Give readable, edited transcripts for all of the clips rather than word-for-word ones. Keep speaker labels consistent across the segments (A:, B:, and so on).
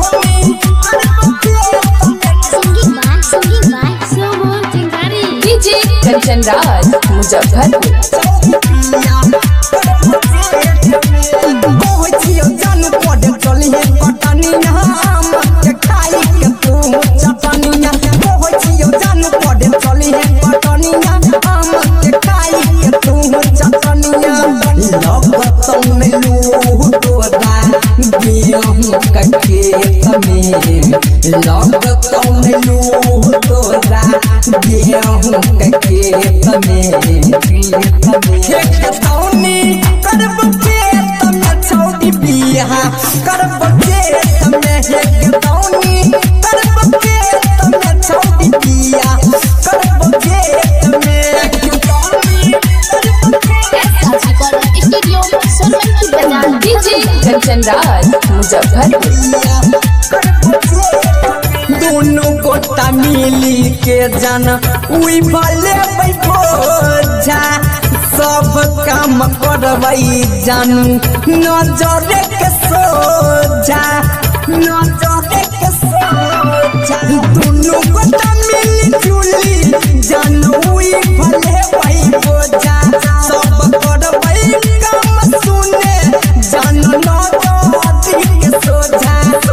A: कंचन राज मुजफ्फरपुर कंचन राज मुजफ्फरपुर
B: दोनों गोटा मिली के जाना उई भले बोझा सब काम करवई जानू नजरे के सोझा नजरे के सोझा दोनों गोटा मिली जुली जानू उई भले बोझा सब करवई काम सुने जानू नजरे के सोझा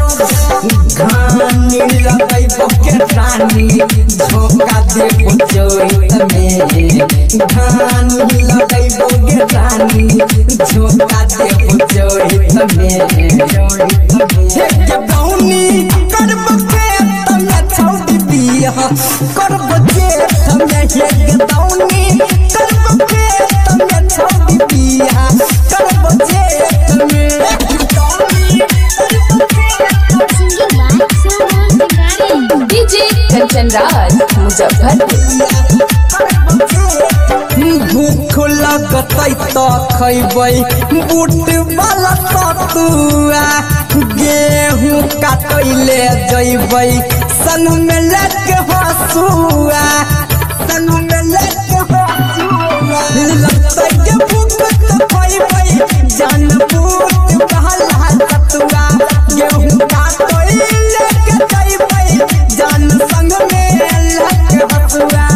B: घानी लगई बके रानी झोंका दे जोइत में घानी लगई बके रानी झोंका दे जोइत में हे बौनी करब के तमे छौड़ी दिया करब जे तमे हे बौनी करब के तमे छौड़ी दिया करब जे तमे
A: कंचन राज मुजफ्फरपुर
B: भूख लगतै त खैबै बूट वाला सतुआ गेहूं काटैले जैबै संग में लेके हसुआ संग में लेके हसुआ लगतै के भूख त खैबै जान बूट वाला सतुआ गेहूं काटैले जैबै जान संग में लेके हसुआ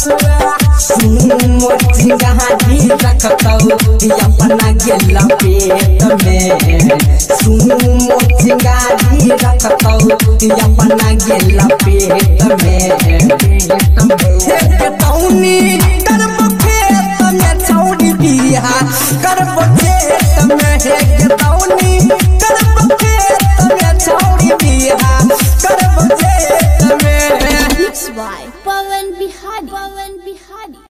B: मोचिंगारी रखतौ अपना गेला पेट में मोचिंगारी रखतौ अपना गेला पेट में तौनी करब खेत में छौड़ी बिहा करब खेत में हे तौनी करब खेत में छौड़ी बिहा करब खेत में
C: Pवन बिहारी